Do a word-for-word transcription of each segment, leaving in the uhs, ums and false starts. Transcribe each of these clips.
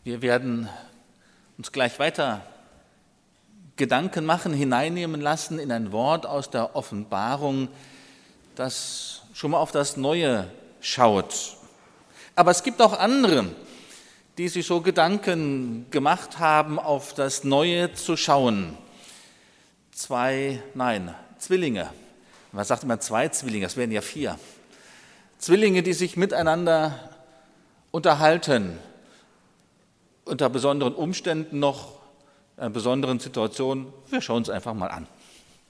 Wir werden uns gleich weiter Gedanken machen, hineinnehmen lassen in ein Wort aus der Offenbarung, das schon mal auf das Neue schaut. Aber es gibt auch andere, die sich so Gedanken gemacht haben, auf das Neue zu schauen. Zwei, nein, Zwillinge. Man sagt immer zwei Zwillinge, das wären ja vier. Zwillinge, die sich miteinander unterhalten, unter besonderen Umständen noch, in einer besonderen Situation. Wir schauen es einfach mal an.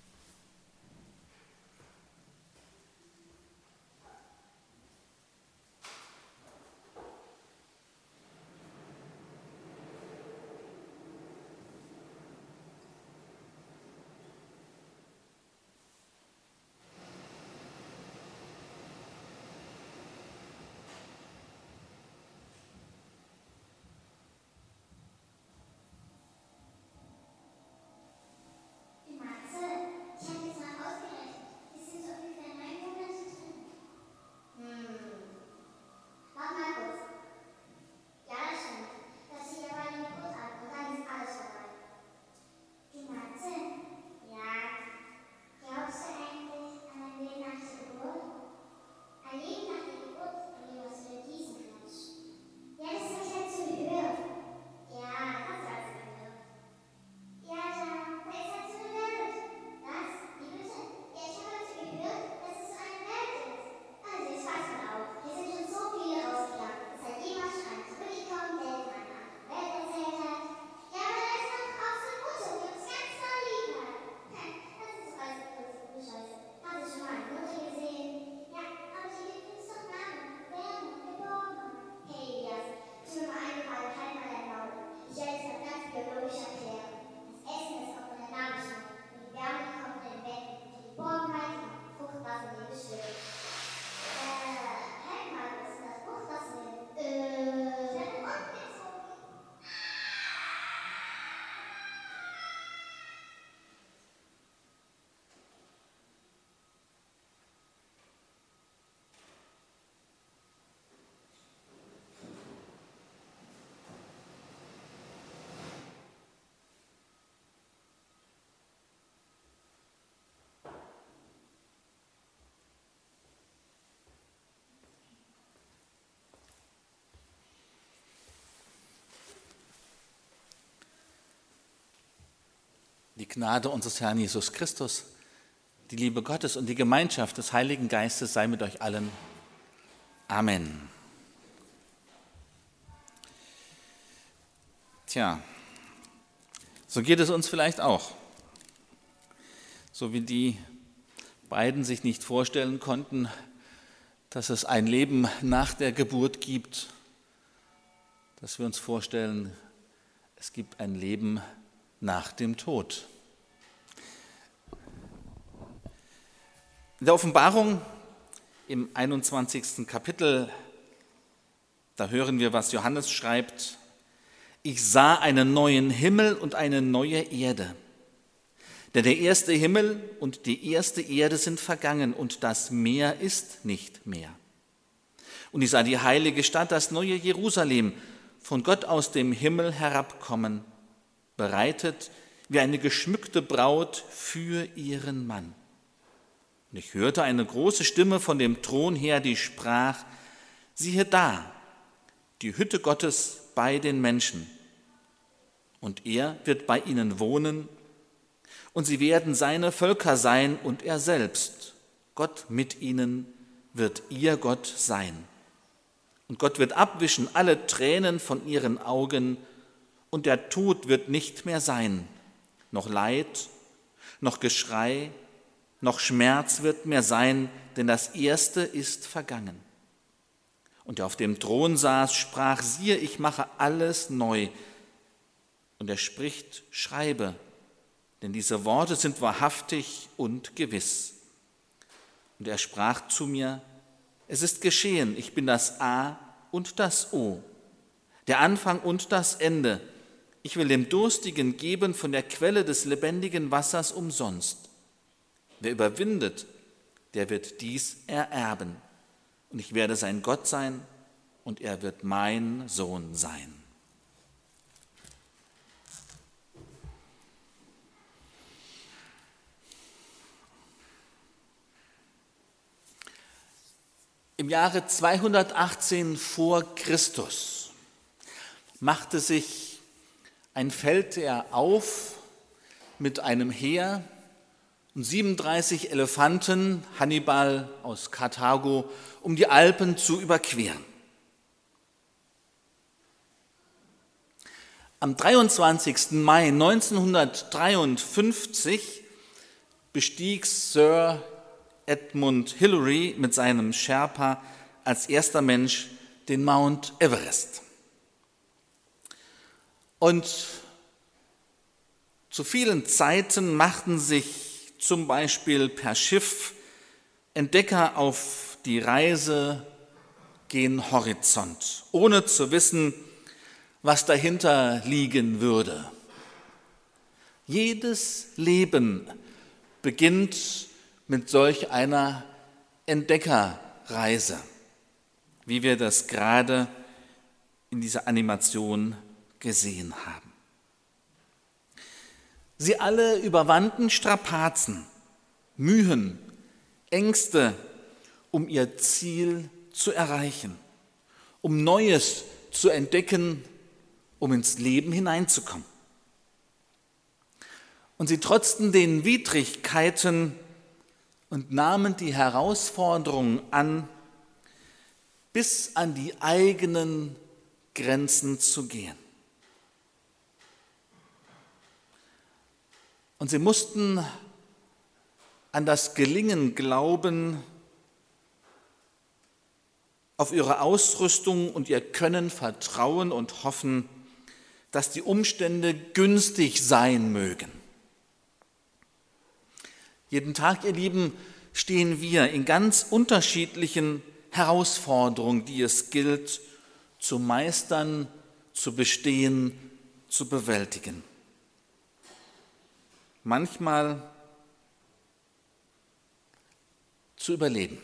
Die Gnade unseres Herrn Jesus Christus, die Liebe Gottes und die Gemeinschaft des Heiligen Geistes sei mit euch allen. Amen. Tja, so geht es uns vielleicht auch. So wie die beiden sich nicht vorstellen konnten, dass es ein Leben nach der Geburt gibt, dass wir uns vorstellen, es gibt ein Leben nach dem Tod. In der Offenbarung im einundzwanzigsten Kapitel, da hören wir, was Johannes schreibt: Ich sah einen neuen Himmel und eine neue Erde. Denn der erste Himmel und die erste Erde sind vergangen und das Meer ist nicht mehr. Und ich sah die heilige Stadt, das neue Jerusalem, von Gott aus dem Himmel herabkommen, bereitet wie eine geschmückte Braut für ihren Mann. Und ich hörte eine große Stimme von dem Thron her, die sprach: Siehe da, die Hütte Gottes bei den Menschen. Und er wird bei ihnen wohnen, und sie werden seine Völker sein, und er selbst, Gott mit ihnen, wird ihr Gott sein. Und Gott wird abwischen alle Tränen von ihren Augen, und der Tod wird nicht mehr sein, noch Leid, noch Geschrei, noch Schmerz wird mehr sein, denn das Erste ist vergangen. Und der auf dem Thron saß, sprach: Siehe, ich mache alles neu. Und er spricht: Schreibe, denn diese Worte sind wahrhaftig und gewiss. Und er sprach zu mir: Es ist geschehen, ich bin das A und das O, der Anfang und das Ende. Ich will dem Durstigen geben von der Quelle des lebendigen Wassers umsonst. Wer überwindet, der wird dies ererben. Und ich werde sein Gott sein, und er wird mein Sohn sein. Im Jahre zweihundertachtzehn vor Christus machte sich ein Feldherr auf mit einem Heer und siebenunddreißig Elefanten, Hannibal aus Karthago, um die Alpen zu überqueren. Am dreiundzwanzigsten Mai neunzehnhundertdreiundfünfzig bestieg Sir Edmund Hillary mit seinem Sherpa als erster Mensch den Mount Everest. Und zu vielen Zeiten machten sich zum Beispiel per Schiff Entdecker auf die Reise gen Horizont, ohne zu wissen, was dahinter liegen würde. Jedes Leben beginnt mit solch einer Entdeckerreise, wie wir das gerade in dieser Animation gesehen haben. Sie alle überwanden Strapazen, Mühen, Ängste, um ihr Ziel zu erreichen, um Neues zu entdecken, um ins Leben hineinzukommen. Und sie trotzten den Widrigkeiten und nahmen die Herausforderungen an, bis an die eigenen Grenzen zu gehen. Und sie mussten an das Gelingen glauben, auf ihre Ausrüstung und ihr Können vertrauen und hoffen, dass die Umstände günstig sein mögen. Jeden Tag, ihr Lieben, stehen wir in ganz unterschiedlichen Herausforderungen, die es gilt zu meistern, zu bestehen, zu bewältigen. Manchmal zu überleben.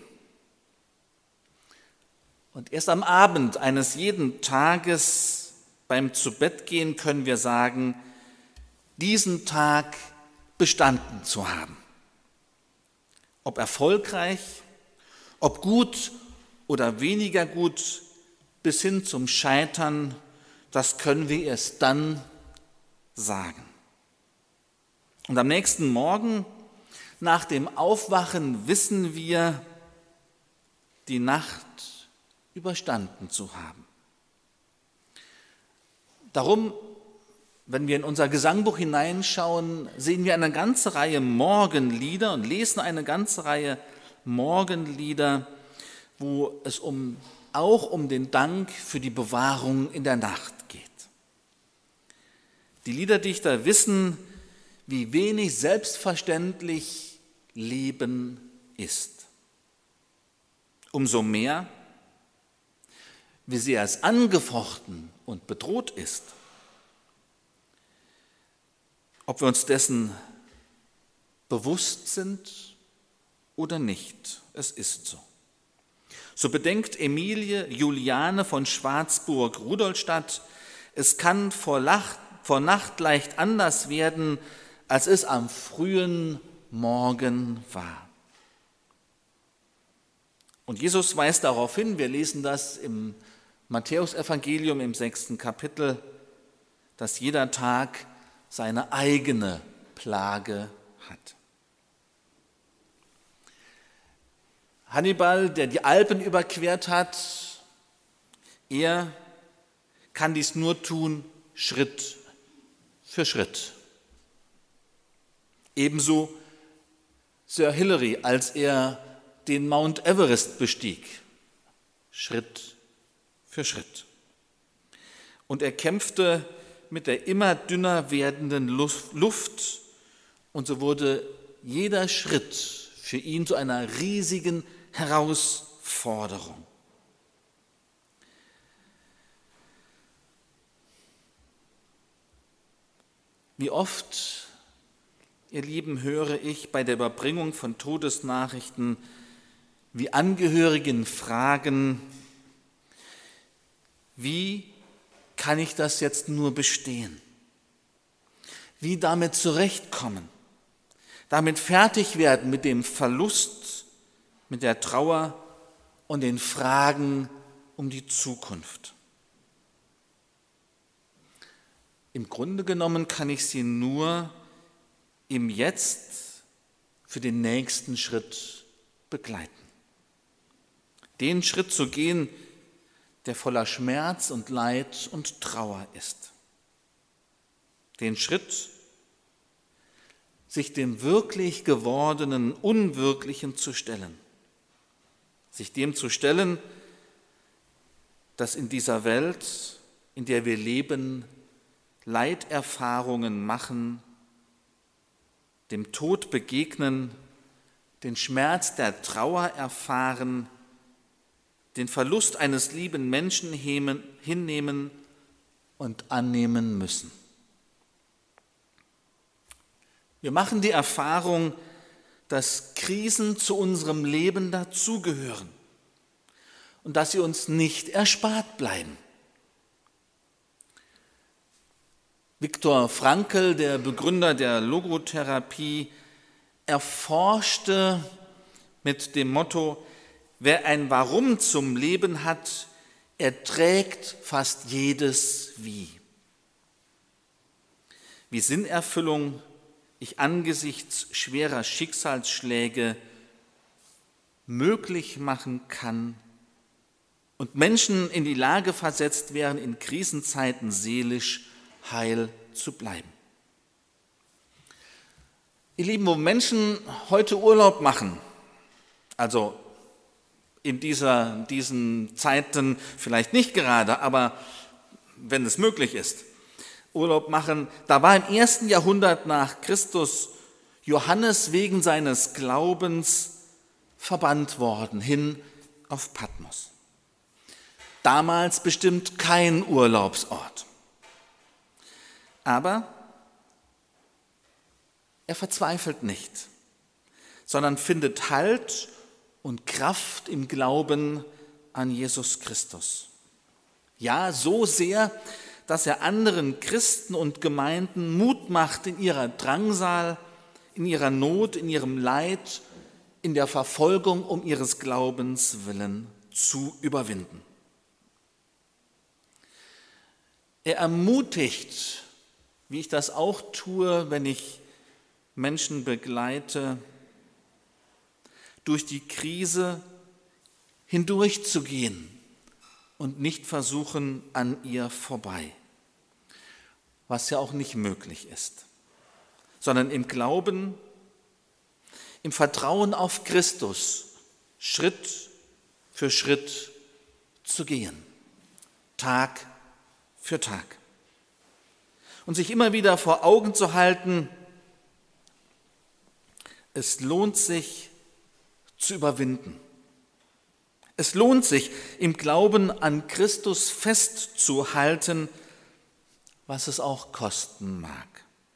Und erst am Abend eines jeden Tages beim Zubettgehen können wir sagen, diesen Tag bestanden zu haben. Ob erfolgreich, ob gut oder weniger gut, bis hin zum Scheitern, das können wir erst dann sagen. Und am nächsten Morgen, nach dem Aufwachen, wissen wir, die Nacht überstanden zu haben. Darum, wenn wir in unser Gesangbuch hineinschauen, sehen wir eine ganze Reihe Morgenlieder und lesen eine ganze Reihe Morgenlieder, wo es um, auch um den Dank für die Bewahrung in der Nacht geht. Die Liederdichter wissen, wie wenig selbstverständlich Leben ist. Umso mehr, wie sehr es angefochten und bedroht ist. Ob wir uns dessen bewusst sind oder nicht, es ist so. So bedenkt Emilie Juliane von Schwarzburg-Rudolstadt, es kann vor, Lach, vor Nacht leicht anders werden, als es am frühen Morgen war. Und Jesus weist darauf hin, wir lesen das im Matthäusevangelium im sechsten Kapitel, dass jeder Tag seine eigene Plage hat. Hannibal, der die Alpen überquert hat, er kann dies nur tun, Schritt für Schritt. Ebenso Sir Hillary, als er den Mount Everest bestieg, Schritt für Schritt. Und er kämpfte mit der immer dünner werdenden Luft und so wurde jeder Schritt für ihn zu einer riesigen Herausforderung. Wie oft, ihr Lieben, höre ich bei der Überbringung von Todesnachrichten, wie Angehörigen fragen, wie kann ich das jetzt nur bestehen? Wie damit zurechtkommen? Damit fertig werden mit dem Verlust, mit der Trauer und den Fragen um die Zukunft. Im Grunde genommen kann ich sie nur im Jetzt für den nächsten Schritt begleiten. Den Schritt zu gehen, der voller Schmerz und Leid und Trauer ist. Den Schritt, sich dem wirklich Gewordenen Unwirklichen zu stellen. Sich dem zu stellen, dass in dieser Welt, in der wir leben, Leiterfahrungen machen, dem Tod begegnen, den Schmerz der Trauer erfahren, den Verlust eines lieben Menschen hinnehmen und annehmen müssen. Wir machen die Erfahrung, dass Krisen zu unserem Leben dazugehören und dass sie uns nicht erspart bleiben. Viktor Frankl, der Begründer der Logotherapie, erforschte mit dem Motto: Wer ein Warum zum Leben hat, erträgt fast jedes Wie. Wie Sinnerfüllung ich angesichts schwerer Schicksalsschläge möglich machen kann und Menschen in die Lage versetzt werden, in Krisenzeiten seelisch heil zu bleiben. Ihr Lieben, wo Menschen heute Urlaub machen, also in dieser, diesen Zeiten vielleicht nicht gerade, aber wenn es möglich ist, Urlaub machen, da war im ersten Jahrhundert nach Christus Johannes wegen seines Glaubens verbannt worden, hin auf Patmos. Damals bestimmt kein Urlaubsort. Aber er verzweifelt nicht, sondern findet Halt und Kraft im Glauben an Jesus Christus. Ja, so sehr, dass er anderen Christen und Gemeinden Mut macht in ihrer Drangsal, in ihrer Not, in ihrem Leid, in der Verfolgung um ihres Glaubens willen zu überwinden. Er ermutigt, wie ich das auch tue, wenn ich Menschen begleite, durch die Krise hindurchzugehen und nicht versuchen, an ihr vorbei, was ja auch nicht möglich ist, sondern im Glauben, im Vertrauen auf Christus Schritt für Schritt zu gehen, Tag für Tag. Und sich immer wieder vor Augen zu halten, es lohnt sich zu überwinden. Es lohnt sich, im Glauben an Christus festzuhalten, was es auch kosten mag.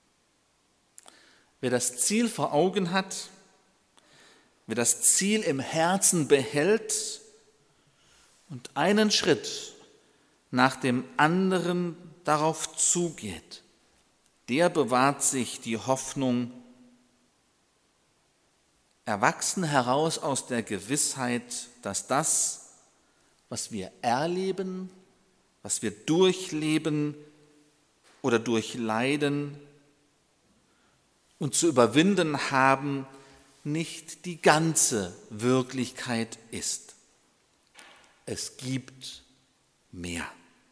Wer das Ziel vor Augen hat, wer das Ziel im Herzen behält und einen Schritt nach dem anderen darauf zugeht, der bewahrt sich die Hoffnung, erwachsen heraus aus der Gewissheit, dass das, was wir erleben, was wir durchleben oder durchleiden und zu überwinden haben, nicht die ganze Wirklichkeit ist. Es gibt mehr.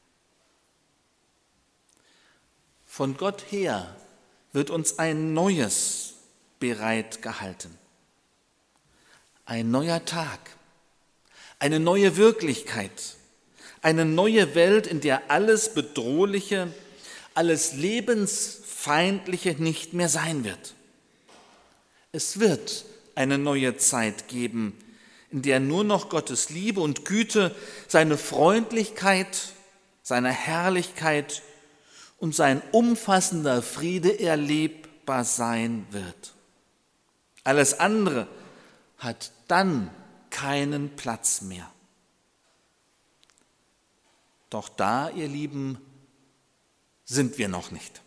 Von Gott her wird uns ein Neues bereitgehalten. Ein neuer Tag, eine neue Wirklichkeit, eine neue Welt, in der alles Bedrohliche, alles Lebensfeindliche nicht mehr sein wird. Es wird eine neue Zeit geben, in der nur noch Gottes Liebe und Güte, seine Freundlichkeit, seine Herrlichkeit und sein umfassender Friede erlebbar sein wird. Alles andere hat dann keinen Platz mehr. Doch da, ihr Lieben, sind wir noch nicht.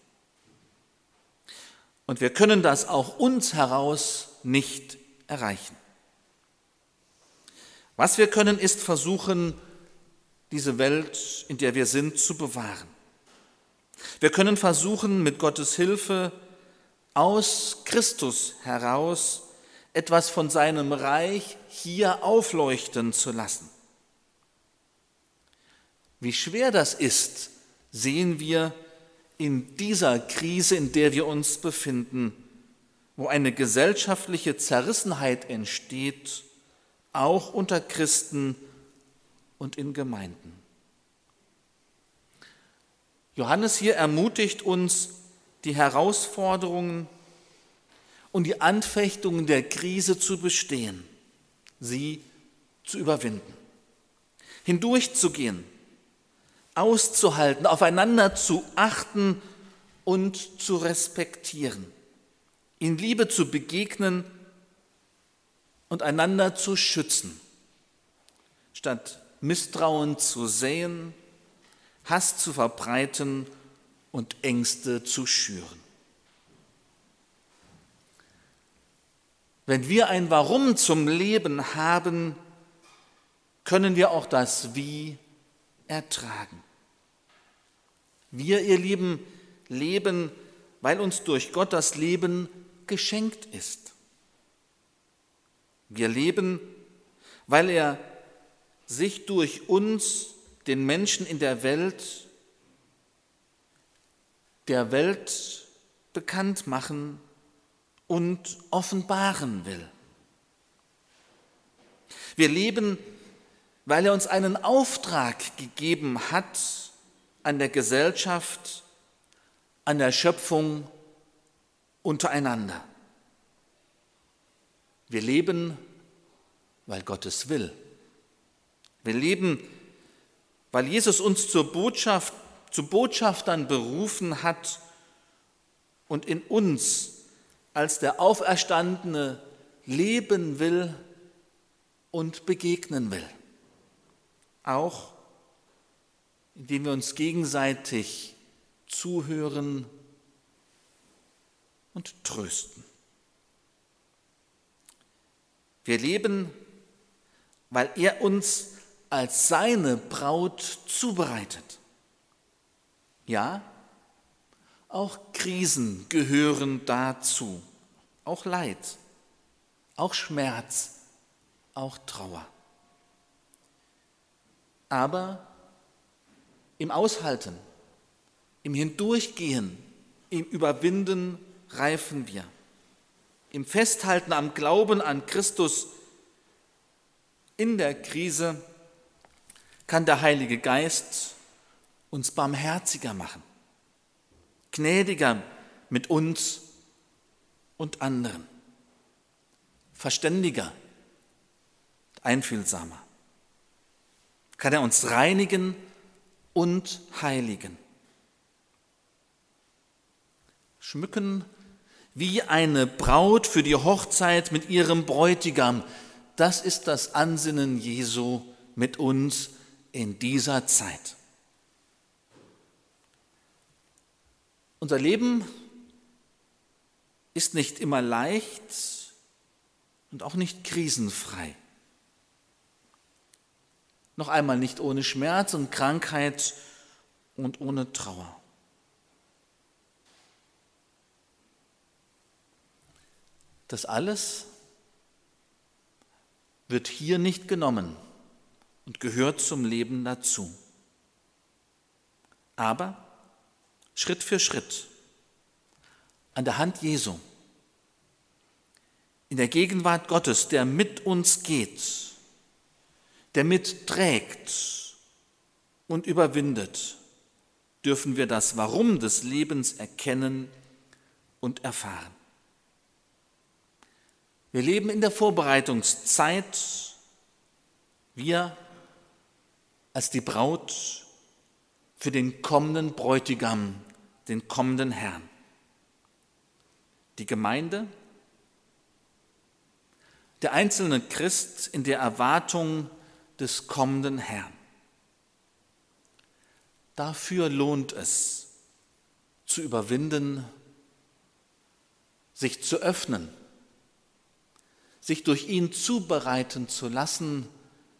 Und wir können das auch uns heraus nicht erreichen. Was wir können, ist versuchen, diese Welt, in der wir sind, zu bewahren. Wir können versuchen, mit Gottes Hilfe aus Christus heraus etwas von seinem Reich hier aufleuchten zu lassen. Wie schwer das ist, sehen wir in dieser Krise, in der wir uns befinden, wo eine gesellschaftliche Zerrissenheit entsteht, auch unter Christen und in Gemeinden. Johannes hier ermutigt uns, die Herausforderungen und die Anfechtungen der Krise zu bestehen, sie zu überwinden, hindurchzugehen, auszuhalten, aufeinander zu achten und zu respektieren, in Liebe zu begegnen und einander zu schützen, statt Misstrauen zu säen, Hass zu verbreiten und Ängste zu schüren. Wenn wir ein Warum zum Leben haben, können wir auch das Wie ertragen. Wir, ihr Lieben, leben, weil uns durch Gott das Leben geschenkt ist. Wir leben, weil er sich durch uns, den Menschen in der Welt, der Welt bekannt machen und offenbaren will. Wir leben, weil er uns einen Auftrag gegeben hat an der Gesellschaft, an der Schöpfung untereinander. Wir leben, weil Gott es will. Wir leben, weil Jesus uns zur Botschaft, zu Botschaftern berufen hat und in uns als der Auferstandene leben will und begegnen will. Auch indem wir uns gegenseitig zuhören und trösten. Wir leben, weil er uns als seine Braut zubereitet. Ja, auch Krisen gehören dazu, auch Leid, auch Schmerz, auch Trauer. Aber im Aushalten, im Hindurchgehen, im Überwinden reifen wir. Im Festhalten am Glauben an Christus in der Krise kann der Heilige Geist uns barmherziger machen, gnädiger mit uns und anderen, verständiger, einfühlsamer. Kann er uns reinigen und heiligen. Schmücken wie eine Braut für die Hochzeit mit ihrem Bräutigam. Das ist das Ansinnen Jesu mit uns in dieser Zeit. Unser Leben ist nicht immer leicht und auch nicht krisenfrei. Noch einmal nicht ohne Schmerz und Krankheit und ohne Trauer. Das alles wird hier nicht genommen und gehört zum Leben dazu. Aber Schritt für Schritt, an der Hand Jesu, in der Gegenwart Gottes, der mit uns geht, der mitträgt und überwindet, dürfen wir das Warum des Lebens erkennen und erfahren. Wir leben in der Vorbereitungszeit, wir als die Braut für den kommenden Bräutigam, den kommenden Herrn. Die Gemeinde, der einzelne Christ in der Erwartung des kommenden Herrn. Dafür lohnt es, zu überwinden, sich zu öffnen, sich durch ihn zubereiten zu lassen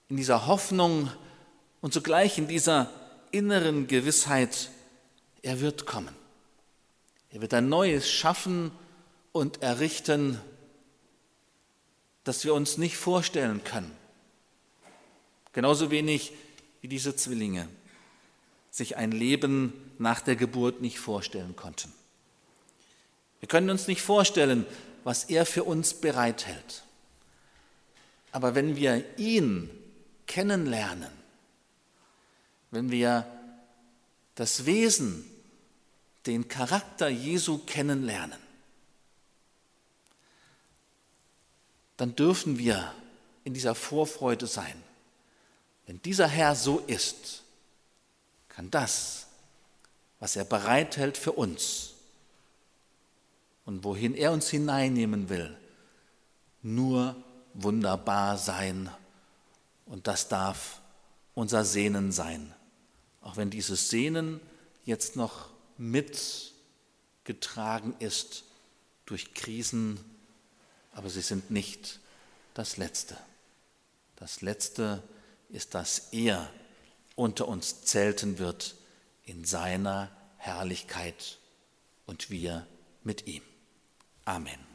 in dieser Hoffnung und zugleich in dieser inneren Gewissheit, er wird kommen. Er wird ein Neues schaffen und errichten, das wir uns nicht vorstellen können. Genauso wenig wie diese Zwillinge sich ein Leben nach der Geburt nicht vorstellen konnten. Wir können uns nicht vorstellen, was er für uns bereithält. Aber wenn wir ihn kennenlernen, wenn wir das Wesen, den Charakter Jesu kennenlernen, dann dürfen wir in dieser Vorfreude sein. Wenn dieser Herr so ist, kann das, was er bereithält für uns und wohin er uns hineinnehmen will, nur wunderbar sein. Und das darf unser Sehnen sein. Auch wenn dieses Sehnen jetzt noch mitgetragen ist durch Krisen, aber sie sind nicht das Letzte. Das Letzte ist, dass er unter uns zelten wird in seiner Herrlichkeit und wir mit ihm. Amen.